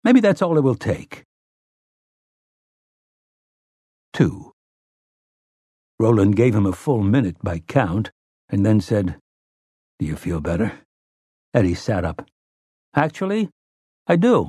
Maybe that's all it will take. 2. Roland gave him a full minute by count, and then said, "Do you feel better?" Eddie sat up. "Actually, I do."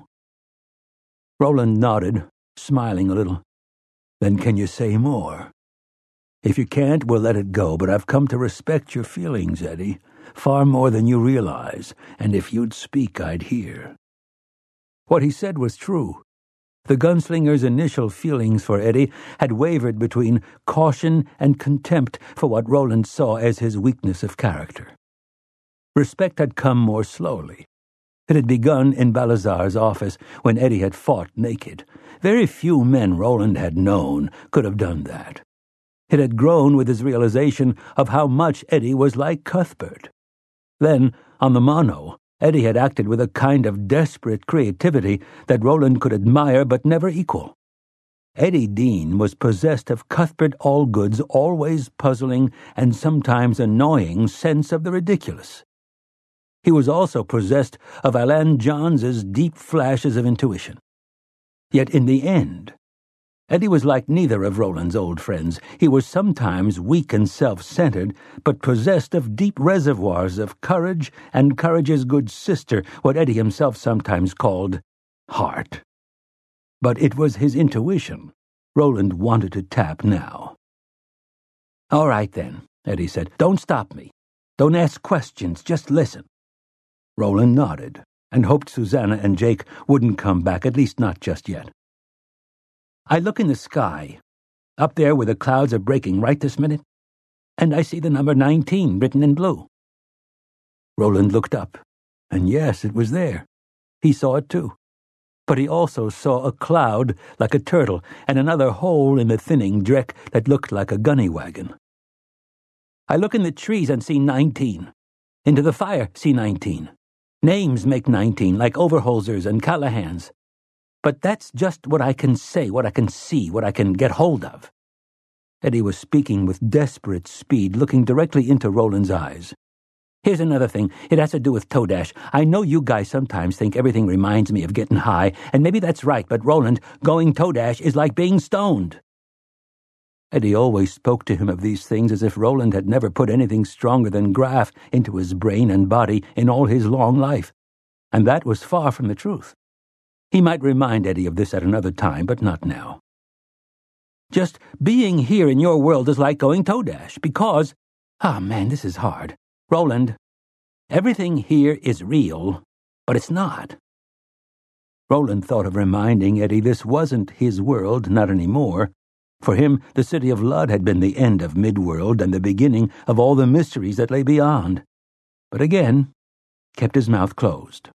Roland nodded, smiling a little. "Then can you say more?" "If you can't, we'll let it go, but I've come to respect your feelings, Eddie, far more than you realize, and if you'd speak, I'd hear." What he said was true. The gunslinger's initial feelings for Eddie had wavered between caution and contempt for what Roland saw as his weakness of character. Respect had come more slowly. It had begun in Balazar's office when Eddie had fought naked. Very few men Roland had known could have done that. It had grown with his realization of how much Eddie was like Cuthbert. Then, on the Mono, Eddie had acted with a kind of desperate creativity that Roland could admire but never equal. Eddie Dean was possessed of Cuthbert Allgood's always puzzling and sometimes annoying sense of the ridiculous. He was also possessed of Alan Johns's deep flashes of intuition. Yet in the end, Eddie was like neither of Roland's old friends. He was sometimes weak and self-centered, but possessed of deep reservoirs of courage and courage's good sister, what Eddie himself sometimes called heart. But it was his intuition Roland wanted to tap now. "All right, then," Eddie said. "Don't stop me. Don't ask questions. Just listen." Roland nodded and hoped Susanna and Jake wouldn't come back, at least not just yet. "I look in the sky, up there where the clouds are breaking right this minute, and I see the number 19 written in blue." Roland looked up, and yes, it was there. He saw it too. But he also saw a cloud like a turtle and another hole in the thinning dreck that looked like a gunny wagon. "I look in the trees and see 19. Into the fire, see 19. Names make 19, like Overholser's and Callahan's. But that's just what I can say, what I can see, what I can get hold of." Eddie was speaking with desperate speed, looking directly into Roland's eyes. "Here's another thing. It has to do with Todash. I know you guys sometimes think everything reminds me of getting high, and maybe that's right, but Roland, going Todash is like being stoned." Eddie always spoke to him of these things as if Roland had never put anything stronger than graft into his brain and body in all his long life, and that was far from the truth. He might remind Eddie of this at another time, but not now. "Just being here in your world is like going Todash, because... man, this is hard. Roland, everything here is real, but it's not." Roland thought of reminding Eddie this wasn't his world, not anymore. For him, the city of Lud had been the end of Midworld and the beginning of all the mysteries that lay beyond. But again, kept his mouth closed.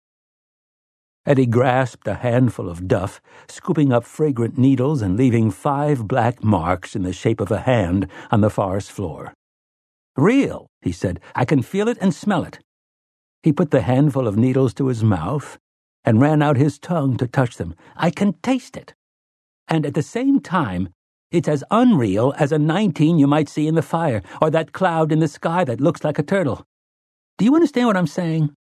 Eddie grasped a handful of duff, scooping up fragrant needles and leaving 5 black marks in the shape of a hand on the forest floor. "Real," he said. "I can feel it and smell it." He put the handful of needles to his mouth and ran out his tongue to touch them. "I can taste it. And at the same time, it's as unreal as a 19 you might see in the fire, or that cloud in the sky that looks like a turtle. Do you understand what I'm saying?"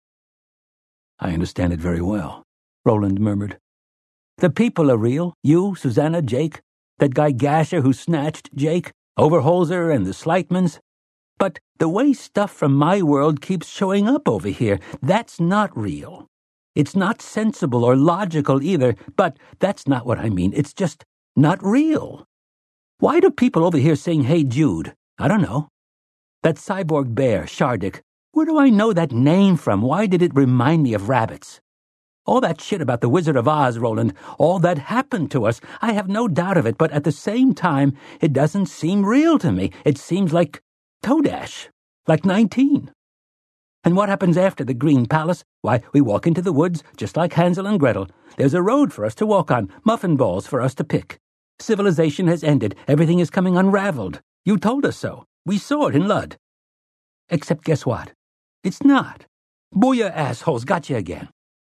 "I understand it very well," Roland murmured. "The people are real. You, Susanna, Jake, that guy Gasher who snatched Jake, Overholser and the Slightmans. But the way stuff from my world keeps showing up over here, that's not real. It's not sensible or logical either, but that's not what I mean. It's just not real. Why do people over here sing Hey Jude? I don't know. That cyborg bear, Shardik, where do I know that name from? Why did it remind me of rabbits? All that shit about the Wizard of Oz, Roland, all that happened to us, I have no doubt of it, but at the same time, it doesn't seem real to me. It seems like Todash, like 19. And what happens after the Green Palace? Why, we walk into the woods, just like Hansel and Gretel. There's a road for us to walk on, muffin balls for us to pick. Civilization has ended. Everything is coming unraveled. You told us so. We saw it in Lud. Except guess what? It's not. Booyah, assholes, got you again."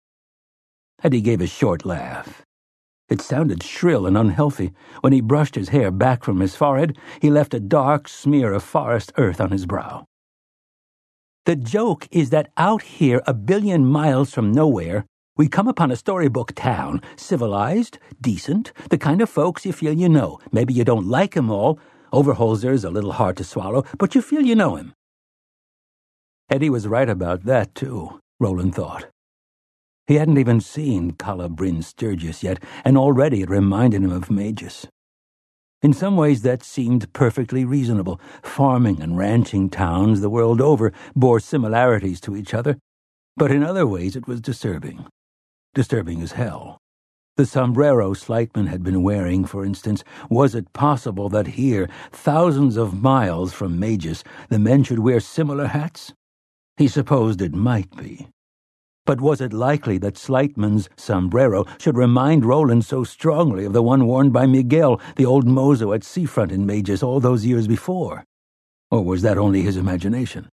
Eddie gave a short laugh. It sounded shrill and unhealthy. When he brushed his hair back from his forehead, he left a dark smear of forest earth on his brow. "The joke is that out here 1 billion miles from nowhere, We come upon a storybook town, civilized, decent, the kind of folks you feel you know. Maybe you don't like 'em all. Overholser's a little hard to swallow, but you feel you know him. Eddie was right about that, too, Roland thought. He hadn't even seen Calla Bryn Sturgis yet, and already it reminded him of Magus. In some ways that seemed perfectly reasonable. Farming and ranching towns the world over bore similarities to each other, but in other ways it was disturbing. Disturbing as hell. The sombrero Slightman had been wearing, for instance, was it possible that here, thousands of miles from Magus, the men should wear similar hats? He supposed it might be. But was it likely that Slightman's sombrero should remind Roland so strongly of the one worn by Miguel, the old mozo at seafront in Magus all those years before? Or was that only his imagination?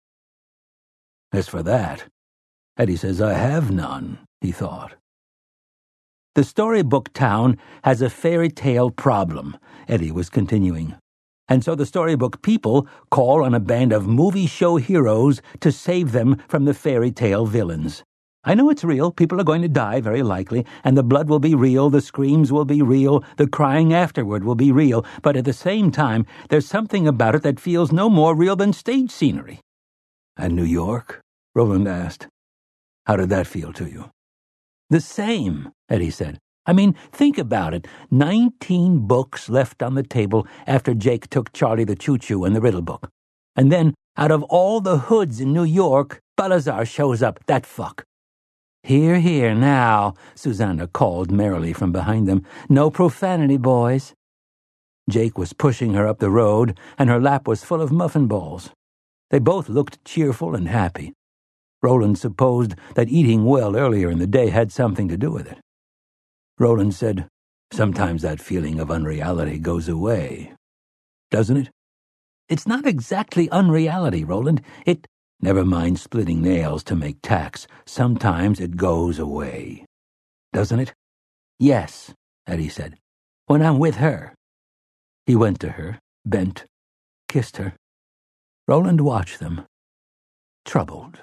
As for that, Eddie says I have none, he thought. The storybook town has a fairy tale problem, Eddie was continuing. And so the storybook people call on a band of movie show heroes to save them from the fairy tale villains. I know it's real. People are going to die, very likely, and the blood will be real, the screams will be real, the crying afterward will be real, but at the same time, there's something about it that feels no more real than stage scenery. And New York? Roland asked. How did that feel to you? The same, Eddie said. I mean, think about it. 19 books left on the table after Jake took Charlie the Choo-Choo and the riddle book. And then, out of all the hoods in New York, Balazar shows up, that fuck. Here, here, now, Susanna called merrily from behind them. No profanity, boys. Jake was pushing her up the road, and her lap was full of muffin balls. They both looked cheerful and happy. Roland supposed that eating well earlier in the day had something to do with it. Roland said, sometimes that feeling of unreality goes away. Doesn't it? It's not exactly unreality, Roland. Never mind splitting nails to make tacks. Sometimes it goes away. Doesn't it? Yes, Eddie said. When I'm with her. He went to her, bent, kissed her. Roland watched them, troubled.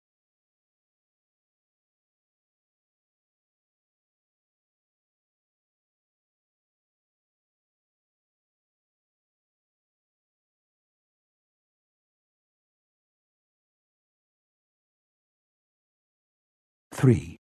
Three.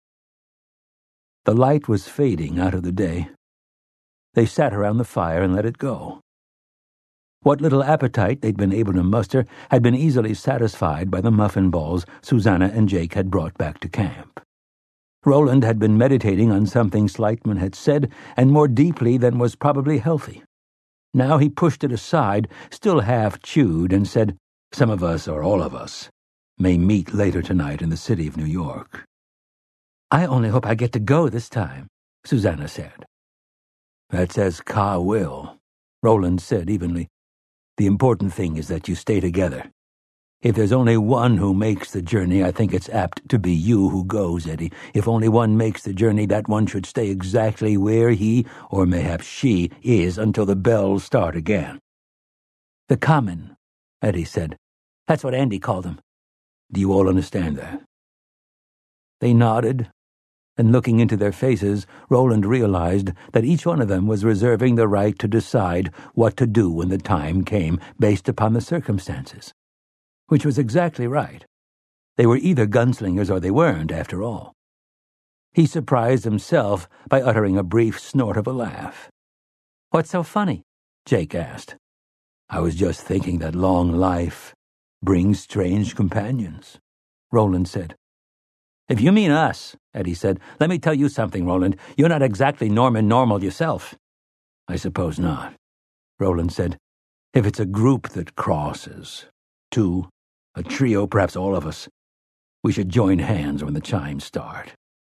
The light was fading out of the day. They sat around the fire and let it go. What little appetite they'd been able to muster had been easily satisfied by the muffin balls Susanna and Jake had brought back to camp. Roland had been meditating on something Slightman had said, and more deeply than was probably healthy. Now he pushed it aside, still half chewed, and said, some of us, or all of us, may meet later tonight in the city of New York. I only hope I get to go this time, Susanna said. That's as Ka will, Roland said evenly. The important thing is that you stay together. If there's only one who makes the journey, I think it's apt to be you who goes, Eddie. If only one makes the journey, that one should stay exactly where he, or mayhaps she, is until the bells start again. The common, Eddie said. That's what Andy called him. Do you all understand that? They nodded, and looking into their faces, Roland realized that each one of them was reserving the right to decide what to do when the time came based upon the circumstances. Which was exactly right. They were either gunslingers or they weren't, after all. He surprised himself by uttering a brief snort of a laugh. What's so funny? Jake asked. I was just thinking that long life brings strange companions, Roland said. If you mean us, Eddie said, let me tell you something, Roland. You're not exactly Norman Normal yourself. I suppose not, Roland said. If it's a group that crosses, two, a trio, perhaps all of us, we should join hands when the chimes start.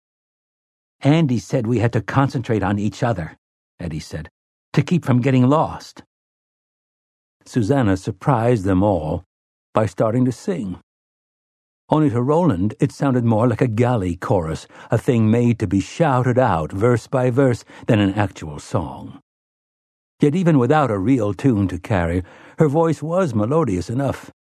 Andy said we had to concentrate on each other, Eddie said, to keep from getting lost. Susanna surprised them all by starting to sing. Only to Roland it sounded more like a galley chorus, a thing made to be shouted out verse by verse, than an actual song. Yet even without a real tune to carry, her voice was melodious enough.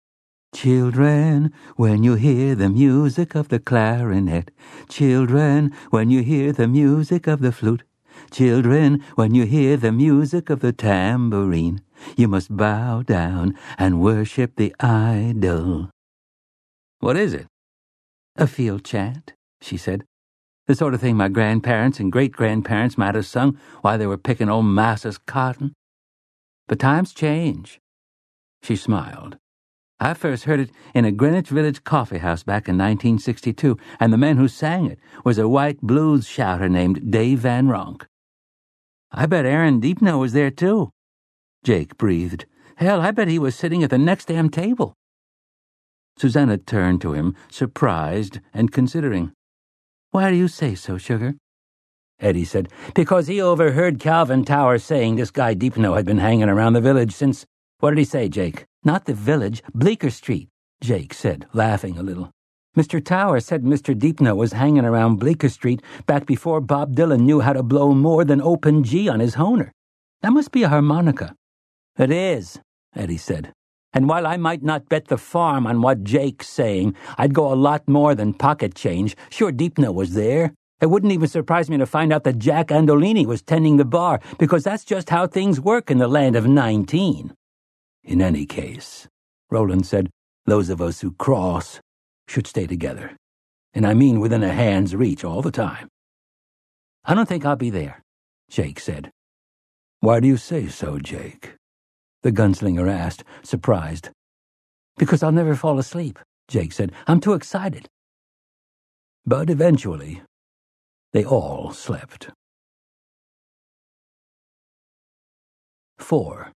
Children, when you hear the music of the clarinet. Children, when you hear the music of the flute. Children, when you hear the music of the tambourine, you must bow down and worship the idol. What is it? A field chant, she said. The sort of thing my grandparents and great-grandparents might have sung while they were picking old Massa's cotton. But times change. She smiled. I first heard it in a Greenwich Village coffee house back in 1962, and the man who sang it was a white blues shouter named Dave Van Ronk. I bet Aaron Deepno was there, too, Jake breathed. Hell, I bet he was sitting at the next damn table. Susanna turned to him, surprised and considering. Why do you say so, sugar? Eddie said, because he overheard Calvin Tower saying this guy Deepno had been hanging around the village since... What did he say, Jake? Not the village, Bleecker Street, Jake said, laughing a little. Mr. Tower said Mr. Deepno was hanging around Bleecker Street back before Bob Dylan knew how to blow more than open G on his honer. That must be a harmonica. It is, Eddie said. And while I might not bet the farm on what Jake's saying, I'd go a lot more than pocket change. Sure, Deepno was there. It wouldn't even surprise me to find out that Jack Andolini was tending the bar, because that's just how things work in the land of 19. In any case, Roland said, those of us who cross should stay together. And I mean within a hand's reach all the time. I don't think I'll be there, Jake said. Why do you say so, Jake? The gunslinger asked, surprised. Because I'll never fall asleep, Jake said. I'm too excited. But eventually, they all slept. 4.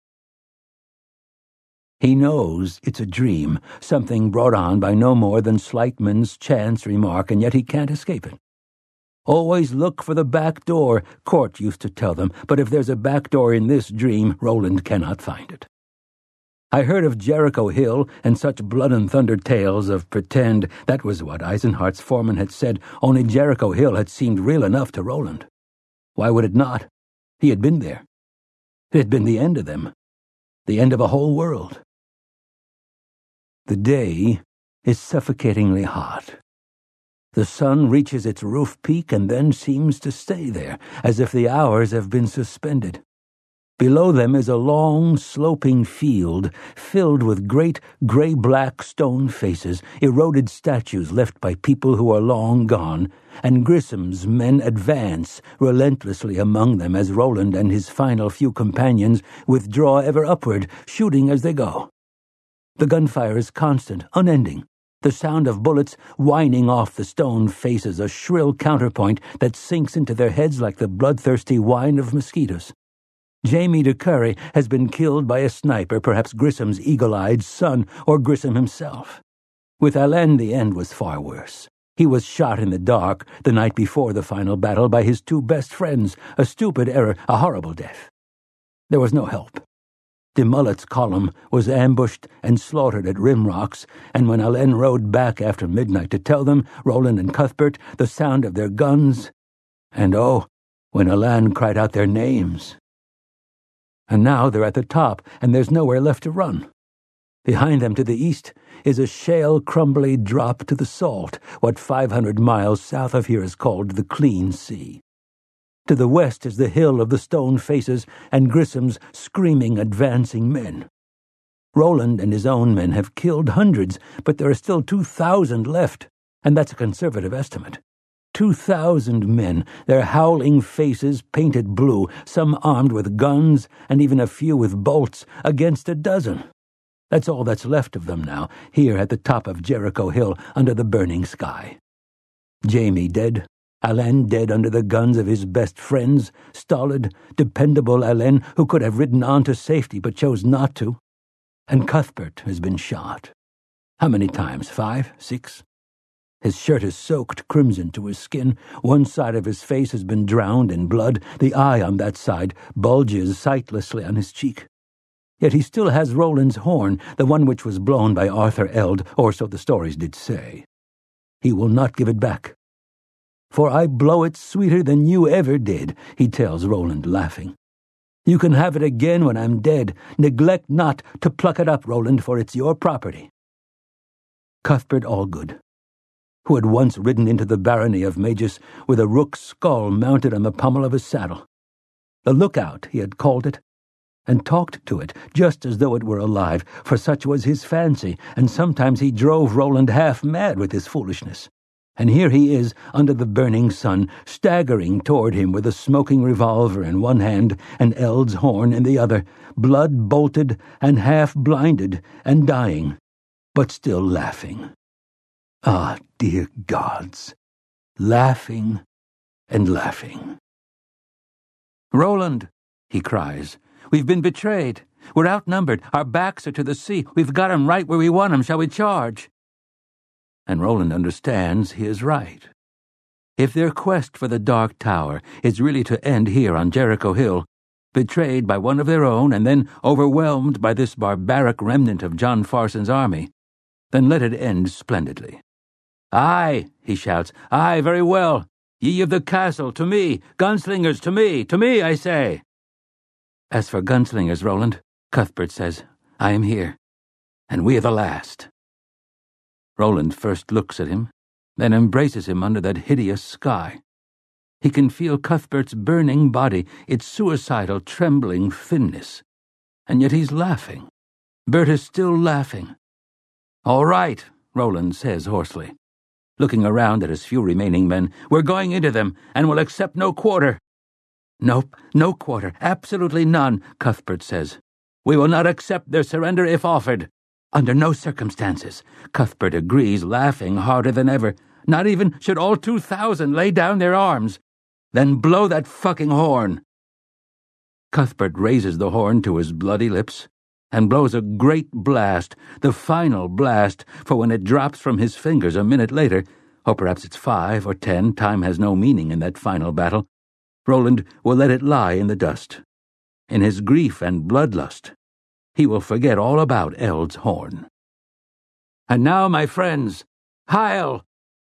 He knows it's a dream, something brought on by no more than Slightman's chance remark, and yet he can't escape it. Always look for the back door, Court used to tell them, but if there's a back door in this dream, Roland cannot find it. I heard of Jericho Hill and such blood and thunder tales of pretend. That was what Eisenhardt's foreman had said, only Jericho Hill had seemed real enough to Roland. Why would it not? He had been there. It had been the end of them, the end of a whole world. The day is suffocatingly hot. The sun reaches its roof peak and then seems to stay there, as if the hours have been suspended. Below them is a long, sloping field filled with great gray-black stone faces, eroded statues left by people who are long gone, and Grissom's men advance relentlessly among them as Roland and his final few companions withdraw ever upward, shooting as they go. The gunfire is constant, unending, the sound of bullets whining off the stone faces, a shrill counterpoint that sinks into their heads like the bloodthirsty whine of mosquitoes. Jamie DeCurry has been killed by a sniper, perhaps Grissom's eagle-eyed son, or Grissom himself. With Alain, the end was far worse. He was shot in the dark the night before the final battle by his two best friends, a stupid error, a horrible death. There was no help. De Mullet's column was ambushed and slaughtered at Rimrocks, and when Alain rode back after midnight to tell them, Roland and Cuthbert, the sound of their guns, and oh, when Alain cried out their names. And now they're at the top, and there's nowhere left to run. Behind them to the east is a shale, crumbly drop to the salt, what 500 miles south of here is called the Clean Sea. To the west is the hill of the stone faces and Grissom's screaming, advancing men. Roland and his own men have killed hundreds, but there are still 2,000 left, and that's a conservative estimate. 2,000 men, their howling faces painted blue, some armed with guns and even a few with bolts, against a dozen. That's all that's left of them now, here at the top of Jericho Hill under the burning sky. Jamie dead, Alain dead under the guns of his best friends, stolid, dependable Alain who could have ridden on to safety but chose not to. And Cuthbert has been shot. How many times? 5? 6? His shirt is soaked crimson to his skin. One side of his face has been drowned in blood. The eye on that side bulges sightlessly on his cheek. Yet he still has Roland's horn, the one which was blown by Arthur Eld, or so the stories did say. He will not give it back. For I blow it sweeter than you ever did, he tells Roland, laughing. You can have it again when I'm dead. Neglect not to pluck it up, Roland, for it's your property. Cuthbert Allgood, who had once ridden into the barony of Magus with a rook's skull mounted on the pommel of his saddle. The lookout, he had called it, and talked to it just as though it were alive, for such was his fancy, and sometimes he drove Roland half mad with his foolishness. And here he is, under the burning sun, staggering toward him with a smoking revolver in one hand and Eld's horn in the other, blood-bolted and half-blinded and dying, but still laughing. Ah, dear gods, laughing and laughing. "Roland," he cries, "we've been betrayed. We're outnumbered. Our backs are to the sea. We've got 'em right where we want 'em. Shall we charge?" And Roland understands he is right. If their quest for the Dark Tower is really to end here on Jericho Hill, betrayed by one of their own and then overwhelmed by this barbaric remnant of John Farson's army, then let it end splendidly. "Aye," he shouts, "aye, very well. Ye of the castle, to me. Gunslingers, to me, I say." "As for gunslingers, Roland," Cuthbert says, "I am here, and we are the last." Roland first looks at him, then embraces him under that hideous sky. He can feel Cuthbert's burning body, its suicidal, trembling thinness. And yet he's laughing. Bert is still laughing. "All right," Roland says hoarsely, looking around at his few remaining men. "We're going into them, and will accept no quarter." "Nope, no quarter, absolutely none," Cuthbert says. "We will not accept their surrender if offered." "Under no circumstances," Cuthbert agrees, laughing harder than ever. "Not even should all 2,000 lay down their arms. Then blow that fucking horn." Cuthbert raises the horn to his bloody lips and blows a great blast, the final blast, for when it drops from his fingers a minute later, or perhaps it's 5 or 10, time has no meaning in that final battle, Roland will let it lie in the dust. In his grief and bloodlust, he will forget all about Eld's horn. "And now, my friends, Heil!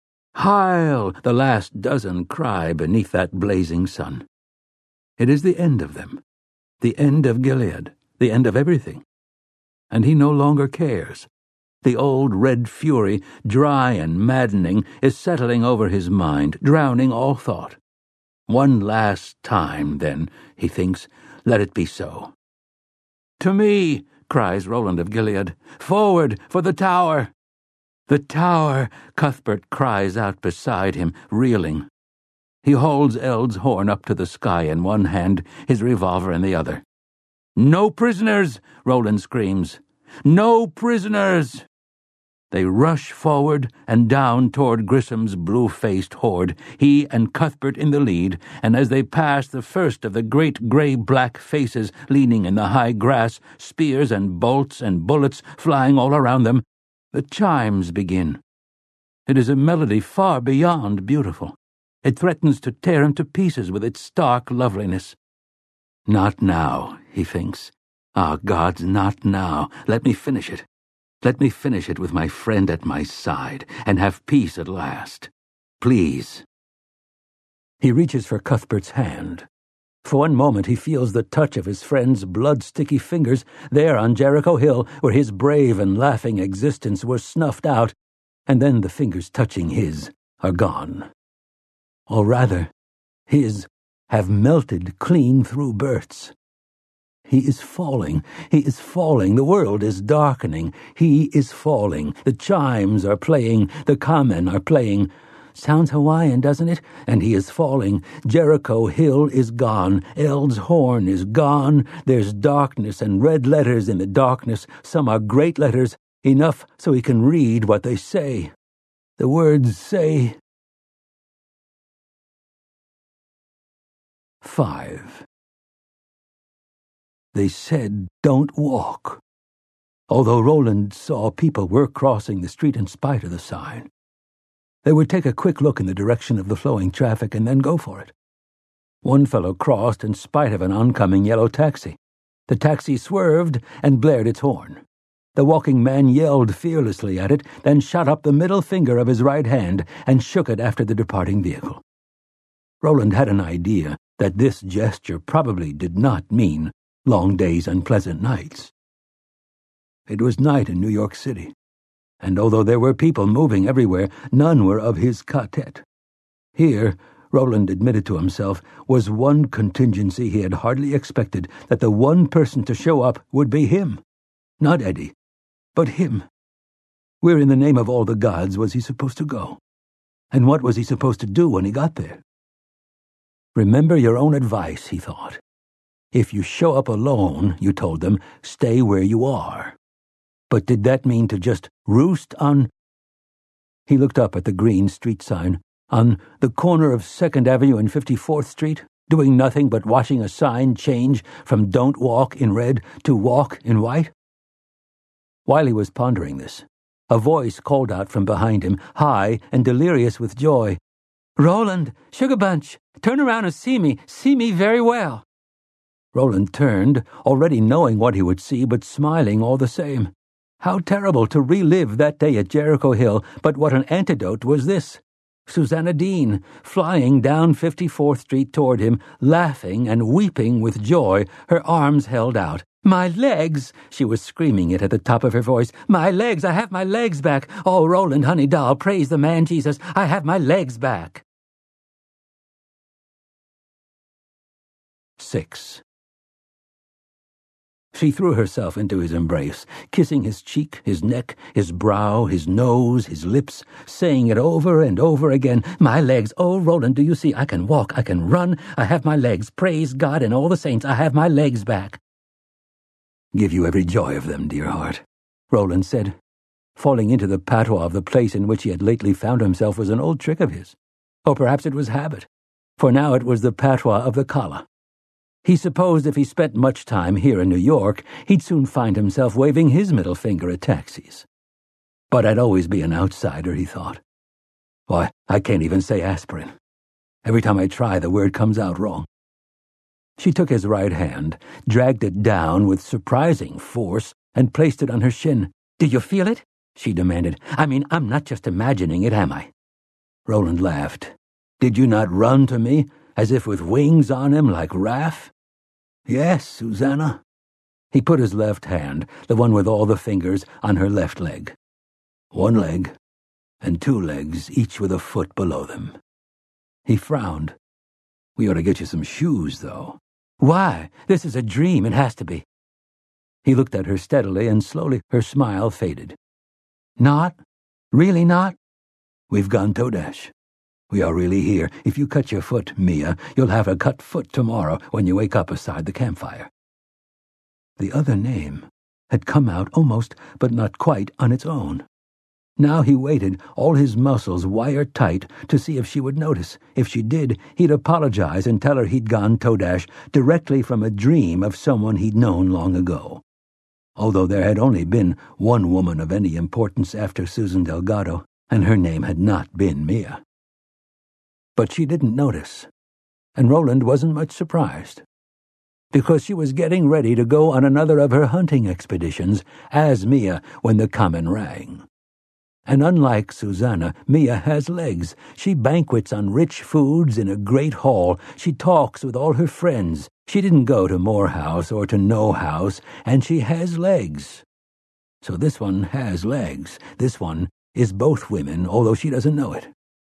Heil!" the last dozen cry beneath that blazing sun. It is the end of them, the end of Gilead, the end of everything. And he no longer cares. The old red fury, dry and maddening, is settling over his mind, drowning all thought. One last time, then, he thinks, let it be so. "To me," cries Roland of Gilead. "Forward for the tower!" "The tower!" Cuthbert cries out beside him, reeling. He holds Eld's horn up to the sky in one hand, his revolver in the other. "No prisoners!" Roland screams. "No prisoners!" They rush forward and down toward Grissom's blue-faced horde, he and Cuthbert in the lead, and as they pass the first of the great gray-black faces leaning in the high grass, spears and bolts and bullets flying all around them, the chimes begin. It is a melody far beyond beautiful. It threatens to tear him to pieces with its stark loveliness. "Not now," he thinks. "Ah, gods, not now. Let me finish it. Let me finish it with my friend at my side, and have peace at last. Please." He reaches for Cuthbert's hand. For one moment he feels the touch of his friend's blood-sticky fingers there on Jericho Hill, where his brave and laughing existence was snuffed out, and then the fingers touching his are gone. Or rather, his have melted clean through Bert's. He is falling. He is falling. The world is darkening. He is falling. The chimes are playing. The kamen are playing. Sounds Hawaiian, doesn't it? And he is falling. Jericho Hill is gone. Eld's horn is gone. There's darkness and red letters in the darkness. Some are great letters, enough so he can read what they say. The words say... 5. They said, "Don't walk," although Roland saw people were crossing the street in spite of the sign. They would take a quick look in the direction of the flowing traffic and then go for it. One fellow crossed in spite of an oncoming yellow taxi. The taxi swerved and blared its horn. The walking man yelled fearlessly at it, then shot up the middle finger of his right hand and shook it after the departing vehicle. Roland had an idea that this gesture probably did not mean long days and pleasant nights. It was night in New York City. and although there were people moving everywhere, none were of his quartet. Here, Roland admitted to himself, was one contingency he had hardly expected, that the one person to show up would be him. Not Eddie, but him. Where in the name of all the gods was he supposed to go? And what was he supposed to do when he got there? Remember your own advice, he thought. If you show up alone, you told them, stay where you are. But did that mean to just roost on... He looked up at the green street sign. On the corner of 2nd Avenue and 54th Street, doing nothing but watching a sign change from "Don't walk" in red to "Walk" in white? While he was pondering this, a voice called out from behind him, high and delirious with joy. "Roland, Sugar Bunch, turn around and see me very well." Roland turned, already knowing what he would see, but smiling all the same. How terrible to relive that day at Jericho Hill, but what an antidote was this! Susanna Dean, flying down 54th Street toward him, laughing and weeping with joy, her arms held out. "My legs!" She was screaming it at the top of her voice. "My legs! I have my legs back! Oh, Roland, honey doll, praise the man Jesus! I have my legs back!" 6. She threw herself into his embrace, kissing his cheek, his neck, his brow, his nose, his lips, saying it over and over again. "My legs! Oh, Roland, do you see? I can walk, I can run, I have my legs. Praise God and all the saints, I have my legs back." "Give you every joy of them, dear heart," Roland said. Falling into the patois of the place in which he had lately found himself was an old trick of his. Or perhaps it was habit, for now it was the patois of the Kala. He supposed if he spent much time here in New York, he'd soon find himself waving his middle finger at taxis. But I'd always be an outsider, he thought. Why, I can't even say aspirin. Every time I try, the word comes out wrong. She took his right hand, dragged it down with surprising force, and placed it on her shin. "Do you feel it?" she demanded. "I mean, I'm not just imagining it, am I?" Roland laughed. "Did you not run to me, as if with wings on him like Raph?" "Yes, Susanna." He put his left hand, the one with all the fingers, on her left leg. One leg, and 2 legs, each with a foot below them. He frowned. "We ought to get you some shoes, though." "Why? This is a dream, it has to be." He looked at her steadily, and slowly her smile faded. "Not? Really not?" "We've gone Todash. We are really here. If you cut your foot, Mia, you'll have a cut foot tomorrow when you wake up beside the campfire." The other name had come out almost, but not quite, on its own. Now he waited, all his muscles wire-tight, to see if she would notice. If she did, he'd apologize and tell her he'd gone Todash directly from a dream of someone he'd known long ago. Although there had only been one woman of any importance after Susan Delgado, and her name had not been Mia. But she didn't notice, and Roland wasn't much surprised, because she was getting ready to go on another of her hunting expeditions as Mia when the common rang. And unlike Susanna, Mia has legs. She banquets on rich foods in a great hall. She talks with all her friends. She didn't go to Morehouse or to No House, and she has legs. So this one has legs. This one is both women, although she doesn't know it.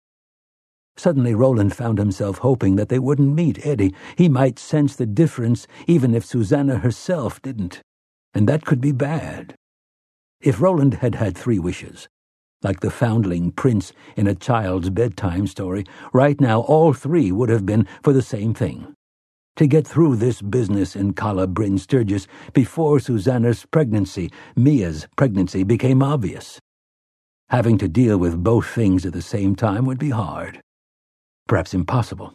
Suddenly Roland found himself hoping that they wouldn't meet Eddie. He might sense the difference even if Susanna herself didn't, and that could be bad. If Roland had had 3 wishes, like the foundling prince in a child's bedtime story, right now all 3 would have been for the same thing: to get through this business in Calla Bryn Sturgis before Susanna's pregnancy, Mia's pregnancy, became obvious. Having to deal with both things at the same time would be hard. Perhaps impossible.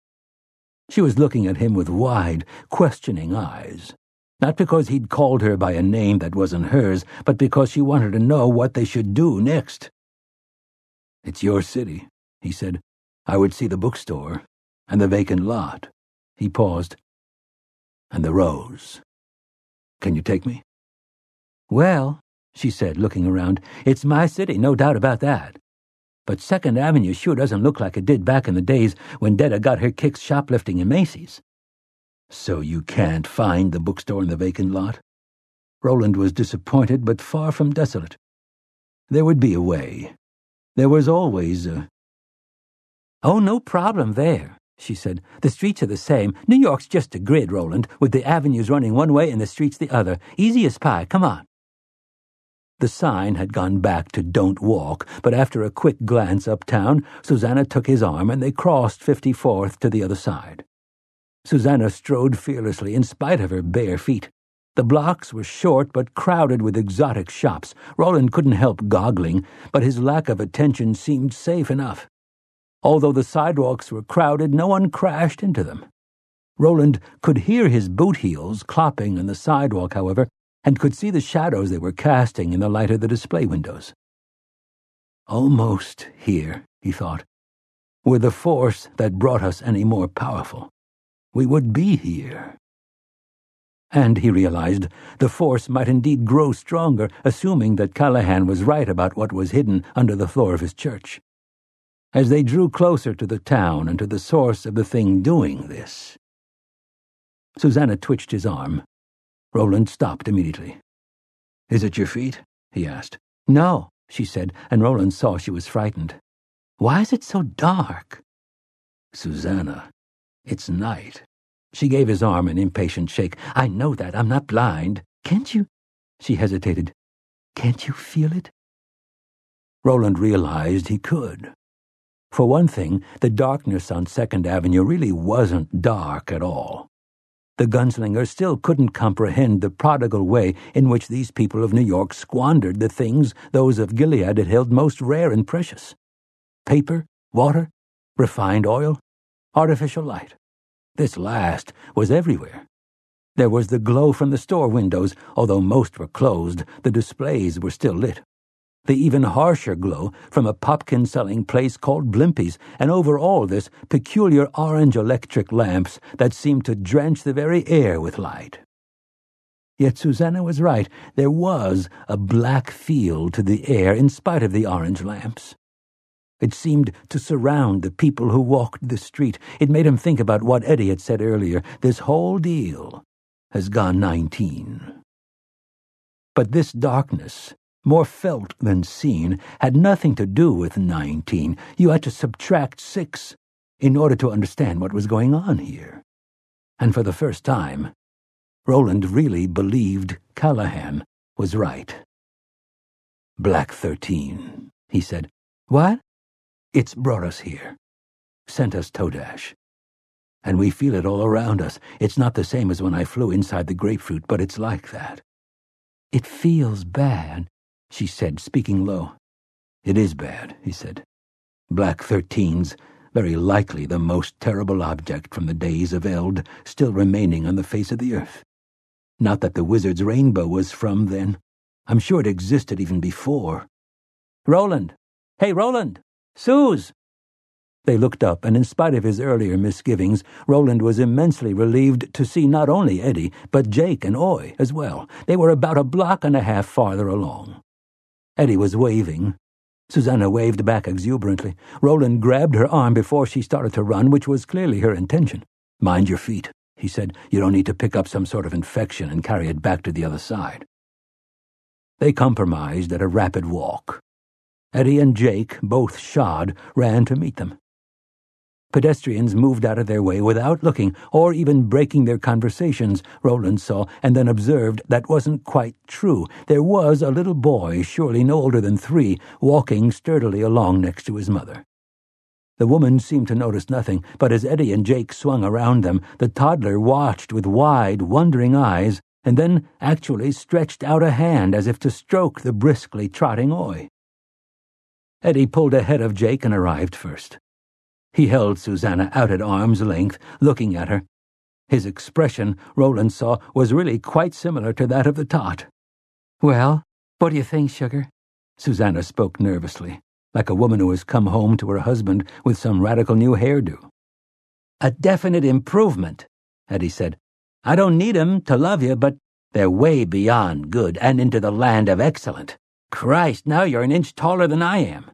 She was looking at him with wide, questioning eyes, not because he'd called her by a name that wasn't hers, but because she wanted to know what they should do next. "It's your city," he said. "I would see the bookstore, and the vacant lot." He paused. "And the rose. Can you take me?" "Well," she said, looking around, "it's my city, no doubt about that. But 2nd Avenue sure doesn't look like it did back in the days when Detta got her kicks shoplifting in Macy's." "So you can't find the bookstore in the vacant lot?" Roland was disappointed, but far from desolate. There would be a way. There was always a... "Oh, no problem there," she said. "The streets are the same. New York's just a grid, Roland, with the avenues running one way and the streets the other. Easy as pie. Come on." The sign had gone back to "Don't Walk," but after a quick glance uptown, Susanna took his arm and they crossed 54th to the other side. Susanna strode fearlessly in spite of her bare feet. The blocks were short but crowded with exotic shops. Roland couldn't help goggling, but his lack of attention seemed safe enough. Although the sidewalks were crowded, no one crashed into them. Roland could hear his boot heels clopping on the sidewalk, however, and could see the shadows they were casting in the light of the display windows. Almost here, he thought. Were the force that brought us any more powerful, we would be here. And, he realized, the force might indeed grow stronger, assuming that Callahan was right about what was hidden under the floor of his church. As they drew closer to the town and to the source of the thing doing this... Susanna twitched his arm. Roland stopped immediately. "Is it your feet?" he asked. "No," she said, and Roland saw she was frightened. "Why is it so dark?" "Susanna, it's night." She gave his arm an impatient shake. "I know that. I'm not blind. Can't you—" She hesitated. "Can't you feel it?" Roland realized he could. For one thing, the darkness on 2nd Avenue really wasn't dark at all. The gunslinger still couldn't comprehend the prodigal way in which these people of New York squandered the things those of Gilead had held most rare and precious. Paper, water, refined oil, artificial light. This last was everywhere. There was the glow from the store windows. Although most were closed, the displays were still lit. The even harsher glow from a popkin-selling place called Blimpie's, and over all this, peculiar orange electric lamps that seemed to drench the very air with light. Yet Susanna was right. There was a black feel to the air in spite of the orange lamps. It seemed to surround the people who walked the street. It made him think about what Eddie had said earlier. This whole deal has gone 19. But this darkness, more felt than seen, had nothing to do with 19. You had to subtract 6 in order to understand what was going on here. And for the first time, Roland really believed Callahan was right. "Black 13, he said. "What?" "It's brought us here. Sent us Todash. And we feel it all around us. It's not the same as when I flew inside the grapefruit, but it's like that." "It feels bad," she said, speaking low. "It is bad," he said. "Black 13's very likely the most terrible object from the days of Eld still remaining on the face of the earth. Not that the wizard's rainbow was from then. I'm sure it existed even before." "Roland! Hey, Roland! Suze!" They looked up, and in spite of his earlier misgivings, Roland was immensely relieved to see not only Eddie, but Jake and Oy as well. They were about a block and a half farther along. Eddie was waving. Susanna waved back exuberantly. Roland grabbed her arm before she started to run, which was clearly her intention. "Mind your feet," he said. "You don't need to pick up some sort of infection and carry it back to the other side." They compromised at a rapid walk. Eddie and Jake, both shod, ran to meet them. Pedestrians moved out of their way without looking or even breaking their conversations, Roland saw, and then observed that wasn't quite true. There was a little boy, surely no older than 3, walking sturdily along next to his mother. The woman seemed to notice nothing, but as Eddie and Jake swung around them, the toddler watched with wide, wondering eyes, and then actually stretched out a hand as if to stroke the briskly trotting Oy. Eddie pulled ahead of Jake and arrived first. He held Susanna out at arm's length, looking at her. His expression, Roland saw, was really quite similar to that of the tot. "Well, what do you think, sugar?" Susanna spoke nervously, like a woman who has come home to her husband with some radical new hairdo. "A definite improvement," Eddie said. "I don't need 'em to love you, but they're way beyond good and into the land of excellent. Christ, now you're an inch taller than I am."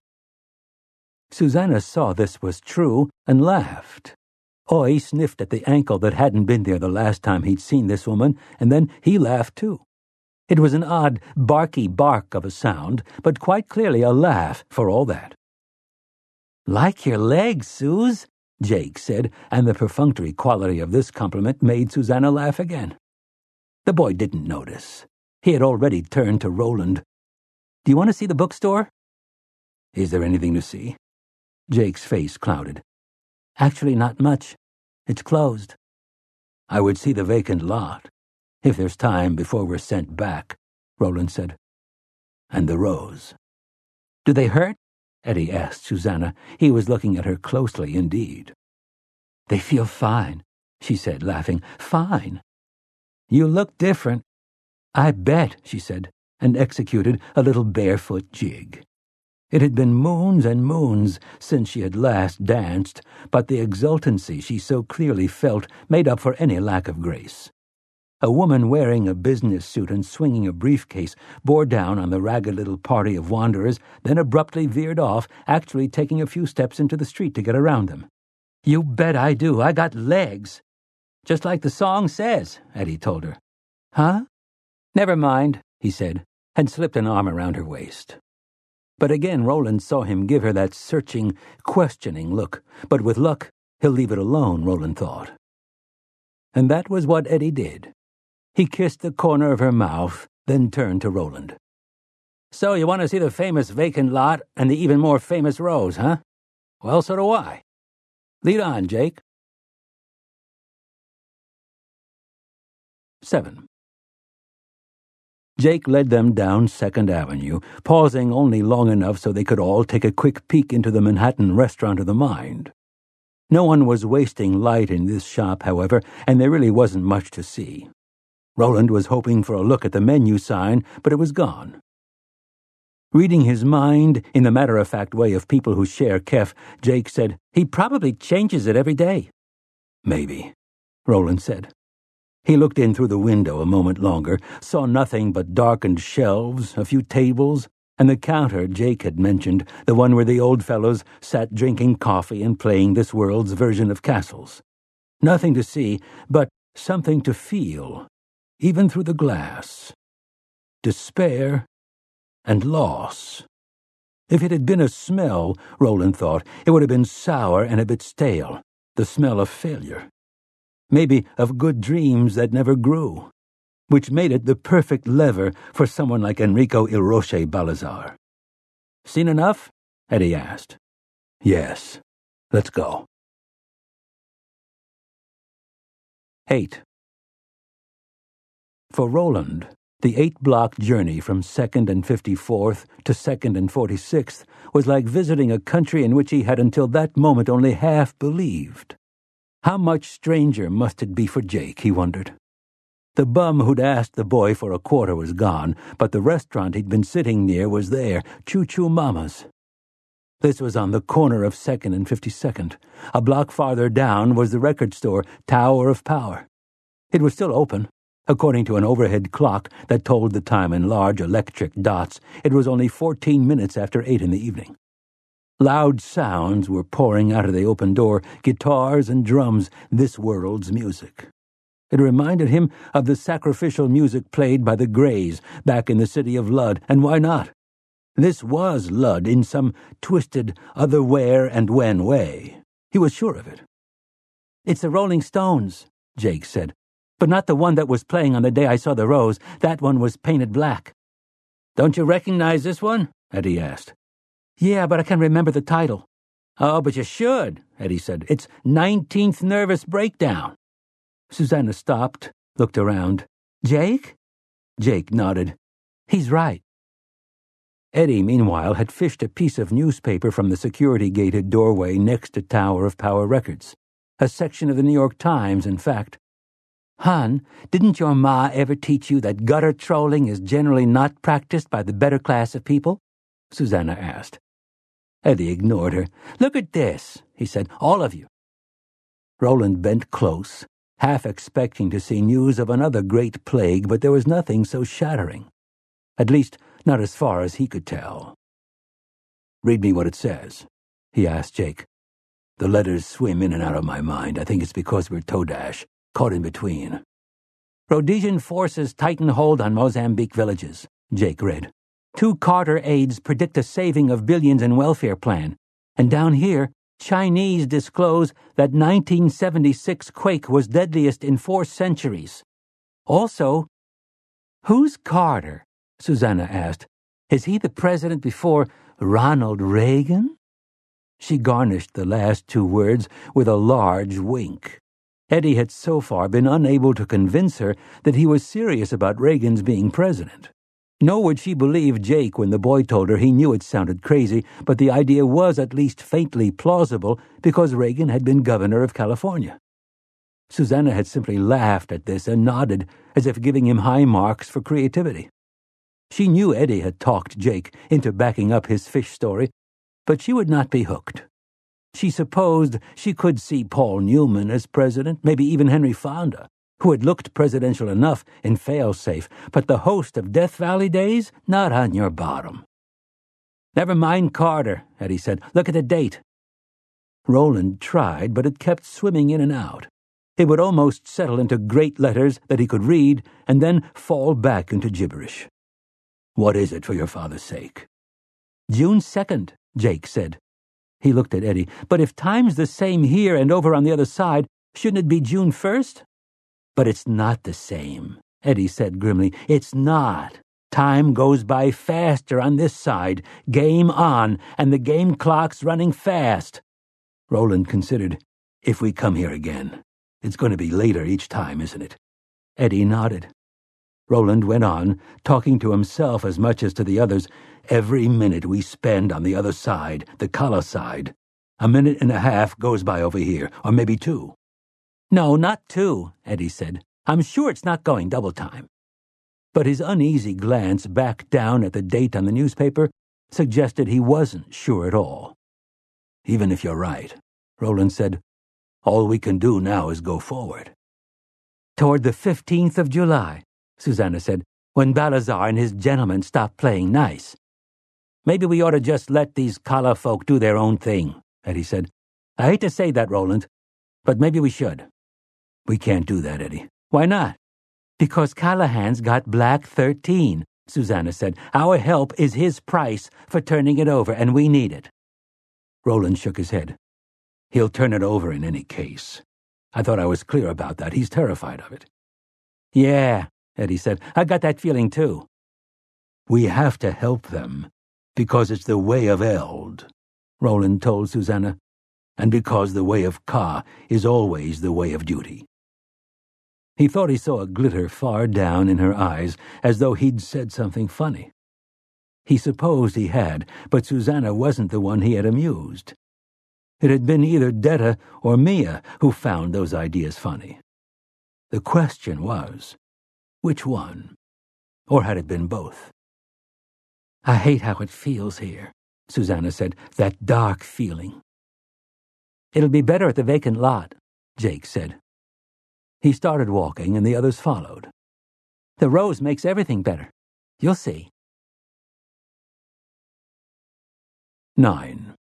Susanna saw this was true and laughed. Oy sniffed at the ankle that hadn't been there the last time he'd seen this woman, and then he laughed too. It was an odd, barky bark of a sound, but quite clearly a laugh for all that. "Like your legs, Suze," Jake said, and the perfunctory quality of this compliment made Susanna laugh again. The boy didn't notice. He had already turned to Roland. "Do you want to see the bookstore?" "Is there anything to see?" Jake's face clouded. "Actually, not much. It's closed." "I would see the vacant lot, if there's time before we're sent back," Roland said. "And the rose." "Do they hurt?" Eddie asked Susanna. He was looking at her closely indeed. "They feel fine," she said, laughing. "Fine." "You look different." "I bet," she said, and executed a little barefoot jig. It had been moons and moons since she had last danced, but the exultancy she so clearly felt made up for any lack of grace. A woman wearing a business suit and swinging a briefcase bore down on the ragged little party of wanderers, then abruptly veered off, actually taking a few steps into the street to get around them. "You bet I do. I got legs." "Just like the song says," Eddie told her. "Huh?" "Never mind," he said, and slipped an arm around her waist. But again Roland saw him give her that searching, questioning look. But with luck, he'll leave it alone, Roland thought. And that was what Eddie did. He kissed the corner of her mouth, then turned to Roland. "So you want to see the famous vacant lot and the even more famous rose, huh? Well, so do I. Lead on, Jake." 7. Jake led them down 2nd Avenue, pausing only long enough so they could all take a quick peek into the Manhattan Restaurant of the Mind. No one was wasting light in this shop, however, and there really wasn't much to see. Roland was hoping for a look at the menu sign, but it was gone. Reading his mind in the matter-of-fact way of people who share Kef, Jake said, "He probably changes it every day." "Maybe," Roland said. He looked in through the window a moment longer, saw nothing but darkened shelves, a few tables, and the counter Jake had mentioned, the one where the old fellows sat drinking coffee and playing this world's version of castles. Nothing to see, but something to feel, even through the glass. Despair and loss. If it had been a smell, Roland thought, it would have been sour and a bit stale, the smell of failure. Maybe of good dreams that never grew, which made it the perfect lever for someone like Enrico Il Roche Balazar. "Seen enough?" Eddie asked. "Yes. Let's go." 8. For Roland, the 8-block journey from 2nd and 54th to 2nd and 46th was like visiting a country in which he had until that moment only half believed. How much stranger must it be for Jake, he wondered. The bum who'd asked the boy for a quarter was gone, but the restaurant he'd been sitting near was there, Choo Choo Mama's. This was on the corner of 2nd and 52nd. A block farther down was the record store, Tower of Power. It was still open. According to an overhead clock that told the time in large electric dots, it was only 14 minutes after 8 in the evening. Loud sounds were pouring out of the open door, guitars and drums, this world's music. It reminded him of the sacrificial music played by the Greys back in the city of Lud, and why not? This was Lud in some twisted other where and when way. He was sure of it. "It's the Rolling Stones," Jake said, "but not the one that was playing on the day I saw the rose. That one was painted black." "Don't you recognize this one?" Eddie asked. "Yeah, but I can't remember the title." "Oh, but you should," Eddie said. "It's 19th Nervous Breakdown." Susanna stopped, looked around. "Jake?" Jake nodded. "He's right." Eddie, meanwhile, had fished a piece of newspaper from the security-gated doorway next to Tower of Power Records. A section of the New York Times, in fact. "Hon, didn't your ma ever teach you that gutter trolling is generally not practiced by the better class of people?" Susanna asked. Eddie ignored her. "Look at this," he said. "All of you." Roland bent close, half expecting to see news of another great plague, but there was nothing so shattering. At least, not as far as he could tell. "Read me what it says," he asked Jake. "The letters swim in and out of my mind. I think it's because we're Todash, caught in between." Rhodesian forces tighten hold on Mozambique villages, Jake read. 2 Carter aides predict a saving of billions in welfare plan. And down here, Chinese disclose that 1976 quake was deadliest in 4 centuries. Also, who's Carter? Susanna asked. Is he the president before Ronald Reagan? She garnished the last 2 words with a large wink. Eddie had so far been unable to convince her that he was serious about Reagan's being president. Nor would she believe Jake when the boy told her he knew it sounded crazy, but the idea was at least faintly plausible because Reagan had been governor of California. Susanna had simply laughed at this and nodded, as if giving him high marks for creativity. She knew Eddie had talked Jake into backing up his fish story, but she would not be hooked. She supposed she could see Paul Newman as president, maybe even Henry Fonda, who had looked presidential enough in Failsafe, but the host of Death Valley Days, not on your bottom. Never mind Carter, Eddie said. Look at the date. Roland tried, but it kept swimming in and out. It would almost settle into great letters that he could read, and then fall back into gibberish. What is it, for your father's sake? June 2nd, Jake said. He looked at Eddie. But if time's the same here and over on the other side, shouldn't it be June 1st? But it's not the same, Eddie said grimly. It's not. Time goes by faster on this side. Game on, and the game clock's running fast. Roland considered. If we come here again, it's going to be later each time, isn't it? Eddie nodded. Roland went on, talking to himself as much as to the others. Every minute we spend on the other side, the Kala side, 1.5 minutes goes by over here, or maybe 2. No, not 2, Eddie said. I'm sure it's not going double time. But his uneasy glance back down at the date on the newspaper suggested he wasn't sure at all. Even if you're right, Roland said, all we can do now is go forward. Toward the 15th of July, Susanna said, when Balazar and his gentlemen stop playing nice. Maybe we ought to just let these Kala folk do their own thing, Eddie said. I hate to say that, Roland, but maybe we should. We can't do that, Eddie. Why not? Because Callahan's got Black 13, Susanna said. Our help is his price for turning it over, and we need it. Roland shook his head. He'll turn it over in any case. I thought I was clear about that. He's terrified of it. Yeah, Eddie said. I got that feeling too. We have to help them, because it's the way of Eld, Roland told Susanna, and because the way of Ka is always the way of duty. He thought he saw a glitter far down in her eyes, as though he'd said something funny. He supposed he had, but Susanna wasn't the one he had amused. It had been either Detta or Mia who found those ideas funny. The question was, which one? Or had it been both? I hate how it feels here, Susanna said, that dark feeling. It'll be better at the vacant lot, Jake said. He started walking, and the others followed. The rose makes everything better. You'll see. 9.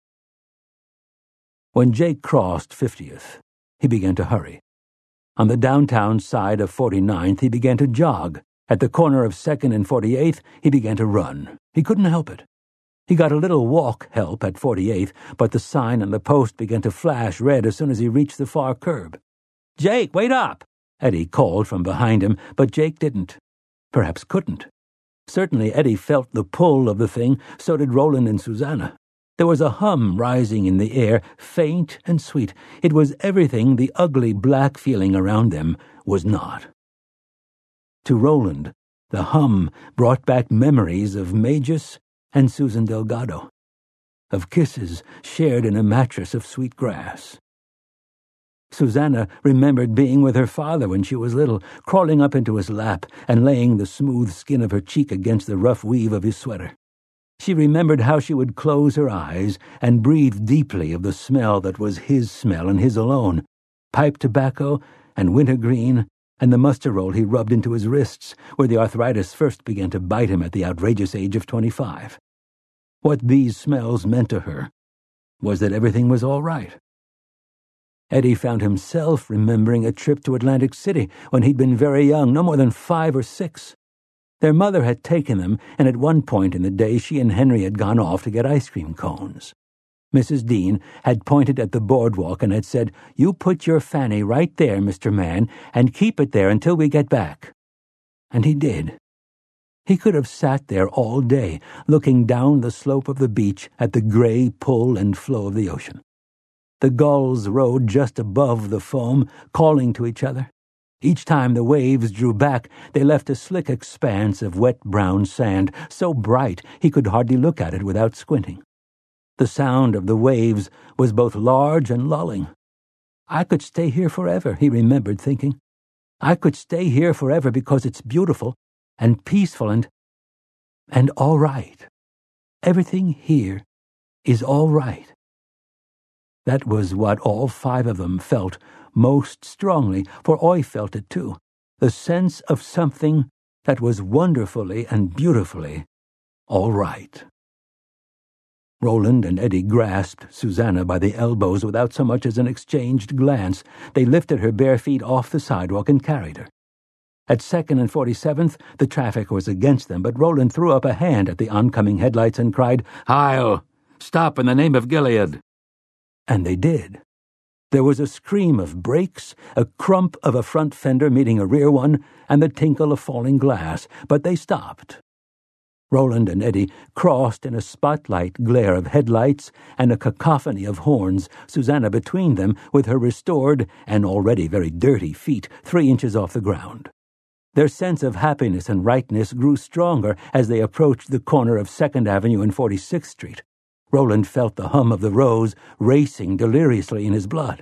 When Jake crossed 50th, he began to hurry. On the downtown side of 49th, he began to jog. At the corner of 2nd and 48th, he began to run. He couldn't help it. He got a little walk help at 48th, but the sign on the post began to flash red as soon as he reached the far curb. Jake, wait up! Eddie called from behind him, but Jake didn't. Perhaps couldn't. Certainly Eddie felt the pull of the thing, so did Roland and Susanna. There was a hum rising in the air, faint and sweet. It was everything the ugly black feeling around them was not. To Roland, the hum brought back memories of Magus and Susan Delgado, of kisses shared in a mattress of sweet grass. Susanna remembered being with her father when she was little, crawling up into his lap and laying the smooth skin of her cheek against the rough weave of his sweater. She remembered how she would close her eyes and breathe deeply of the smell that was his smell and his alone, pipe tobacco and wintergreen and the mustard roll he rubbed into his wrists, where the arthritis first began to bite him at the outrageous age of 25. What these smells meant to her was that everything was all right. Eddie found himself remembering a trip to Atlantic City when he'd been very young, no more than 5 or 6. Their mother had taken them, and at one point in the day she and Henry had gone off to get ice cream cones. Mrs. Dean had pointed at the boardwalk and had said, "You put your fanny right there, Mr. Man, and keep it there until we get back." And he did. He could have sat there all day, looking down the slope of the beach at the gray pull and flow of the ocean. The gulls rode just above the foam, calling to each other. Each time the waves drew back, they left a slick expanse of wet brown sand, so bright he could hardly look at it without squinting. The sound of the waves was both large and lulling. "I could stay here forever," he remembered thinking. "I could stay here forever because it's beautiful and peaceful and all right. Everything here is all right." That was what all 5 of them felt most strongly, for I felt it too, the sense of something that was wonderfully and beautifully all right. Roland and Eddie grasped Susanna by the elbows without so much as an exchanged glance. They lifted her bare feet off the sidewalk and carried her. At 2nd and 47th, the traffic was against them, but Roland threw up a hand at the oncoming headlights and cried, "Heil! Stop in the name of Gilead!" And they did. There was a scream of brakes, a crump of a front fender meeting a rear one, and the tinkle of falling glass, but they stopped. Roland and Eddie crossed in a spotlight glare of headlights and a cacophony of horns, Susanna between them with her restored and already very dirty feet 3 inches off the ground. Their sense of happiness and rightness grew stronger as they approached the corner of 2nd Avenue and 46th Street. Roland felt the hum of the Rose racing deliriously in his blood.